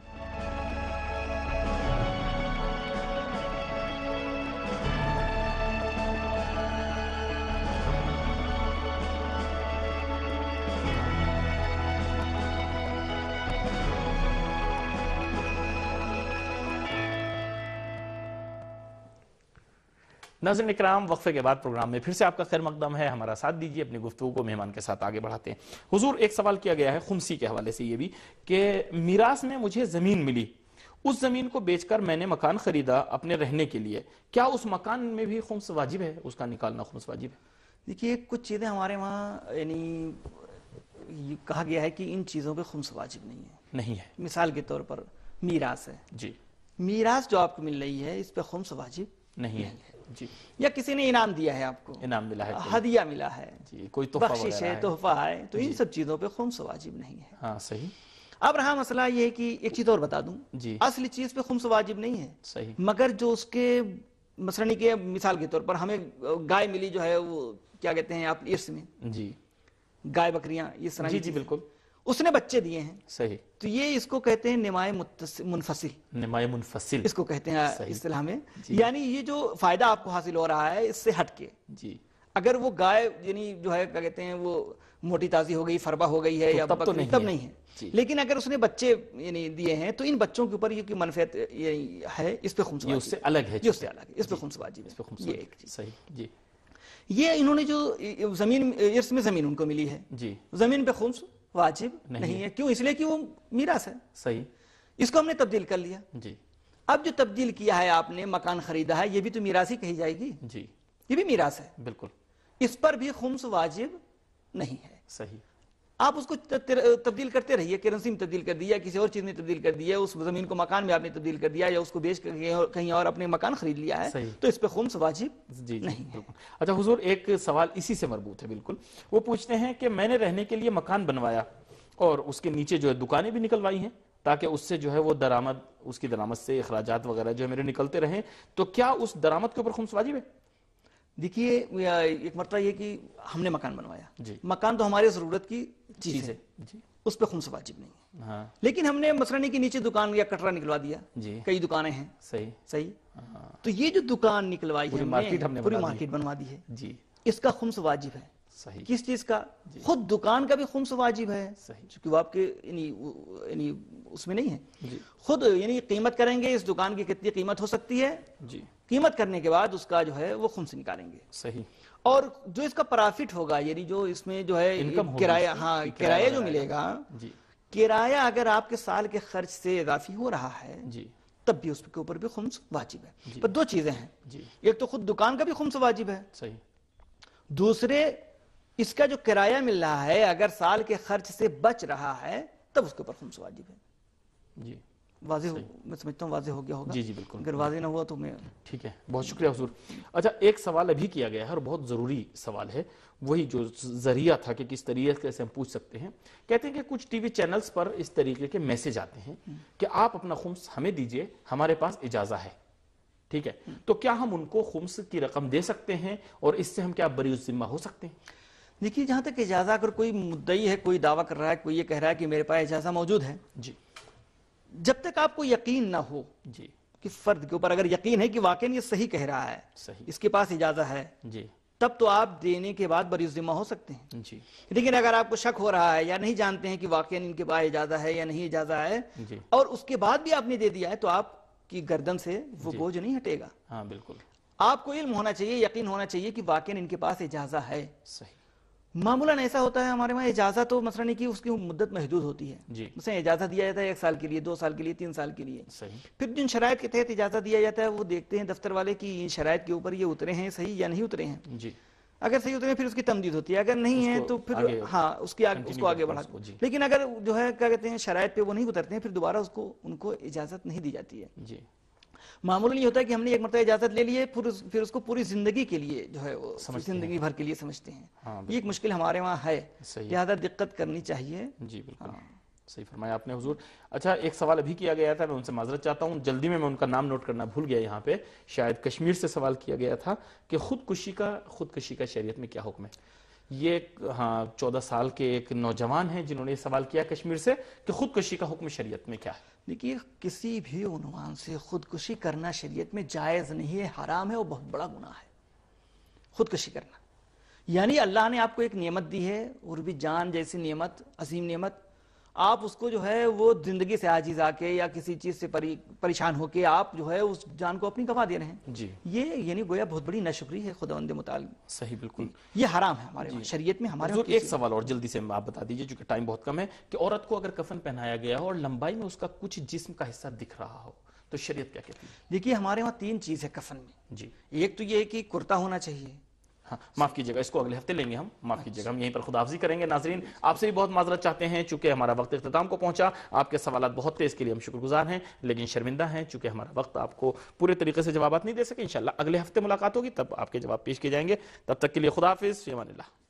ناظرین اکرام وقفے کے بعد پروگرام میں پھر سے آپ کا خیر مقدم ہے. ہمارا ساتھ دیجیے اپنی گفتگو کو مہمان کے ساتھ آگے بڑھاتے ہیں. حضور ایک سوال کیا گیا ہے خمسی کے حوالے سے یہ بھی کہ میراث میں مجھے زمین ملی اس زمین کو بیچ کر میں نے مکان خریدا اپنے رہنے کے لیے کیا اس مکان میں بھی خمس واجب ہے اس کا نکالنا خمس واجب ہے؟ دیکھیے کچھ چیزیں ہمارے وہاں یعنی کہا گیا ہے کہ ان چیزوں پہ خمس واجب نہیں ہے. نہیں ہے. مثال کے طور پر میراث ہے جی میراث جو آپ کو مل رہی ہے اس پہ خمس واجب نہیں ہے. جی یا کسی نے انعام دیا ہے آپ کو انعام ملا ہے ہدیہ ملا ہے جی کوئی تحفہ بخشش ہے تحفہ ہے تو ان سب چیزوں پہ خمس واجب نہیں ہے. ہاں صحیح. اب رہا مسئلہ یہ ہے کہ ایک چیز اور بتا دوں جی اصلی چیز پہ خمس واجب نہیں ہے صحیح مگر جو اس کے مثلا کہ مثال کے طور پر ہمیں گائے ملی جو ہے وہ کیا کہتے ہیں آپ ارث میں جی گائے بکریاں اس طرح جی جی بالکل اس نے بچے دیے ہیں صحیح تو یہ اس کو کہتے ہیں نمائے منفصل نمائے منفصل اس کو کہتے ہیں اصطلاح میں. یعنی یہ جو فائدہ آپ کو حاصل ہو رہا ہے اس سے ہٹ کے جی اگر وہ گائے یعنی جو ہے کیا کہتے ہیں وہ موٹی تازی ہو گئی، فربا ہو گئی ہے یا تب تو بکری، نہیں تب ہے۔ نہیں ہے جی۔ لیکن اگر اس نے بچے یعنی دیے ہیں تو ان بچوں کے اوپر یہ منفعت یعنی ہے، اس پہ خمس یہ اس واجب سے الگ ہے، یہ اس سے الگ ہے، اس پہ خمس واجب اس پہ خمس ہے، یہ واجب۔ ایک چیز۔ صحیح جی یہ انہوں نے جو زمین ارث میں زمین ان کو ملی ہے، جی زمین پہ خمس واجب نہیں نہیں ہے، کیوں؟ اس لیے کہ وہ میراث ہے، صحیح اس کو ہم نے تبدیل کر لیا۔ جی اب جو تبدیل کیا ہے آپ نے، مکان خریدا ہے، یہ بھی تو میراث ہی کہی جائے گی، جی یہ بھی میراث ہے، بالکل اس پر بھی خمس واجب نہیں ہے۔ صحیح آپ اس کو تبدیل کرتے رہیے، کرنسی میں تبدیل کر دیا، کسی اور چیز میں تبدیل کر دیا، اس زمین کو مکان میں آپ نے تبدیل کر دیا، یا اس کو بیچ کر کہیں اور اپنے مکان خرید لیا ہے، صحیح۔ تو اس پہ خمس واجب جی جی نہیں ہے۔ بالکل۔ اچھا حضور، ایک سوال اسی سے مربوط ہے بالکل، وہ پوچھتے ہیں کہ میں نے رہنے کے لیے مکان بنوایا اور اس کے نیچے جو ہے دکانیں بھی نکلوائی ہیں تاکہ اس سے جو ہے وہ درآمد، اس کی درآمد سے اخراجات وغیرہ جو ہے میرے نکلتے رہیں، تو کیا اس درآمد کے اوپر خمس واجب ہے؟ دیکھیے ایک مرتبہ یہ کہ ہم نے مکان بنوایا، جی مکان تو ہماری ضرورت کی چیز چیز ہے، ہے جی اس پہ خمس واجب نہیں ہے، ہاں لیکن ہم نے مثلاً کے نیچے دکان یا کٹرا نکلوا دیا، جی کئی دکانیں ہیں، صحیح صحیح، ہاں تو یہ جو دکان نکلوائی ہے پوری ہم مارکیٹ ہم نے پوری بنا دی۔ مارکیٹ بنوا دی ہے، جی اس کا خمس واجب ہے۔ صحیح کس چیز کا؟ خود دکان کا بھی خمس واجب ہے، صحیح چونکہ وہ آپ کے یعنی یعنی اس میں نہیں ہے، جی خود یعنی قیمت کریں گے، اس دکان کی کتنی قیمت ہو سکتی ہے، جی قیمت کرنے کے بعد اس کا جو ہے وہ خمس نکالیں گے، صحیح اور جو اس کا پرافٹ ہوگا یعنی جو اس میں جو ہے انکم ہوگی کرایہ، اس کی، ہاں کہ کرایہ کرایہ جو وغیرہ ملے گا، جی کرایہ اگر آپ کے سال کے خرچ سے اضافی ہو رہا ہے جی تب بھی اس کے اوپر بھی خمس واجب ہے۔ جی پر دو چیزیں ہیں، جی ایک تو خود دکان کا بھی خمس واجب ہے، صحیح دوسرے اس کا جو کرایہ مل رہا ہے اگر سال کے خرچ سے بچ رہا ہے تب اس کے اوپر خمس واجب ہے۔ جی واضح ہو- میں سمجھتا ہوں واضح ہو گیا ہوگا، جی جی بالکل اگر واضح نہ ہوا تو میں ٹھیک ہے، بہت شکریہ حضور۔ اچھا ایک سوال ابھی کیا گیا ہے اور بہت ضروری سوال ہے، وہی جو ذریعہ تھا کہ کس طریقے سے ہم پوچھ سکتے ہیں۔ کہتے ہیں کہ کچھ ٹی وی چینلز پر اس طریقے کے میسج آتے ہیں کہ آپ اپنا خمس ہمیں دیجئے، ہمارے پاس اجازہ ہے، ٹھیک ہے، تو کیا ہم ان کو خمس کی رقم دے سکتے ہیں اور اس سے ہم کیا بری الذمہ ہو سکتے ہیں؟ دیکھیے جہاں تک اجازہ، اگر کوئی مدعی ہے، کوئی دعویٰ کر رہا ہے، کوئی یہ کہہ رہا ہے کہ میرے پاس اجازہ موجود ہے، جی جب تک آپ کو یقین نہ ہو جی کہ فرد کے اوپر اگر یقین ہے کہ واقعی یہ صحیح کہہ رہا ہے، صحیح اس کے پاس اجازہ ہے، جی تب تو آپ دینے کے بعد بری ذمہ ہو سکتے ہیں۔ جی لیکن اگر آپ کو شک ہو رہا ہے یا نہیں جانتے ہیں کہ واقعی ان کے پاس اجازہ ہے یا نہیں اجازہ ہے، جی اور اس کے بعد بھی آپ نے دے دیا ہے، تو آپ کی گردن سے وہ جی بوجھ نہیں ہٹے گا۔ ہاں بالکل آپ کو علم ہونا چاہیے، یقین ہونا چاہیے کہ واقعی ان کے پاس اجازہ ہے۔ صحیح معمولاً ایسا ہوتا ہے ہمارے وہاں اجازہ تو مثلا نہیں کہ اس کی مدت محدود ہوتی ہے، جی مثلا اجازہ دیا جاتا ہے ایک سال کے لیے، دو سال کے لیے، تین سال کے لیے، صحیح پھر جن شرائط کے تحت اجازہ دیا جاتا ہے وہ دیکھتے ہیں دفتر والے کہ ان شرائط کے اوپر یہ اترے ہیں صحیح یا نہیں اترے ہیں، جی اگر صحیح اترے ہیں پھر اس کی تمدید ہوتی ہے، اگر نہیں اس ہے کو تو پھر آگے ہاں اس کی آگ- اس continue کو آگے کرتا بڑھا اس کو، جی۔ لیکن اگر جو ہے کیا کہتے ہیں شرائط پہ وہ نہیں اترتے ہیں پھر دوبارہ اس کو ان کو اجازت نہیں دی جاتی ہے۔ جی معمولاً یہ ہوتا ہے کہ ہم نے ایک مرتبہ اجازت لے لی ہے، پھر اس پھر اس کو پوری زندگی کے لیے جو ہے وہ سمجھتے ہیں۔ زندگی بھر کے لیے سمجھتے ہیں، ہاں یہ ایک مشکل ہمارے وہاں ہے، صحیح لہذا دقت کرنی چاہیے۔ جی بالکل صحیح فرمایا آپ نے حضور۔ اچھا ایک سوال ابھی کیا گیا تھا، میں ان سے معذرت چاہتا ہوں، جلدی میں میں ان کا نام نوٹ کرنا بھول گیا یہاں پہ، شاید کشمیر سے سوال کیا گیا تھا کہ خودکشی کا خودکشی کا شریعت میں کیا حکم ہے؟ یہ ہاں چودہ سال کے ایک نوجوان ہیں جنہوں نے یہ سوال کیا کشمیر سے کہ خودکشی کا حکم شریعت میں کیا ہے؟ دیکھیے کسی بھی عنوان سے خودکشی کرنا شریعت میں جائز نہیں ہے، حرام ہے، وہ بہت بڑا گناہ ہے خودکشی کرنا۔ یعنی اللہ نے آپ کو ایک نعمت دی ہے، اور بھی جان جیسی نعمت، عظیم نعمت، آپ اس کو جو ہے وہ زندگی سے عاجز آ کے یا کسی چیز سے پری پریشان ہو کے آپ جو ہے اس جان کو اپنی گنوا دے رہے ہیں، جی یہ یعنی گویا بہت بڑی ناشکری ہے خداوند متعال، صحیح بالکل۔ یہ حرام ہے ہمارے وہاں شریعت میں، ہمارے حضور وہاں ایک کسی- سوال اور جلدی سے آپ بتا دیجئے چونکہ ٹائم بہت کم ہے، کہ عورت کو اگر کفن پہنایا گیا ہو اور لمبائی میں اس کا کچھ جسم کا حصہ دکھ رہا ہو تو شریعت کیا کہتی ہے؟ دیکھیے ہمارے وہاں تین چیز ہے کفن میں، جی ایک تو یہ ہے کہ کرتا ہونا چاہیے، ہاں معاف کیجیے گا، اس کو اگلے ہفتے لیں گے ہم، معاف کیجیے گا، ہم یہیں پر خداحافظی کریں گے۔ ناظرین آپ سے بھی بہت معذرت چاہتے ہیں چونکہ ہمارا وقت اختتام کو پہنچا، آپ کے سوالات بہت تھے، اس کے لیے ہم شکر گزار ہیں، لیکن شرمندہ ہیں چونکہ ہمارا وقت آپ کو پورے طریقے سے جوابات نہیں دے سکے۔ انشاءاللہ اگلے ہفتے ملاقات ہوگی، تب آپ کے جواب پیش کیے جائیں گے، تب تک کے لیے خداحافظ، فی امان اللہ۔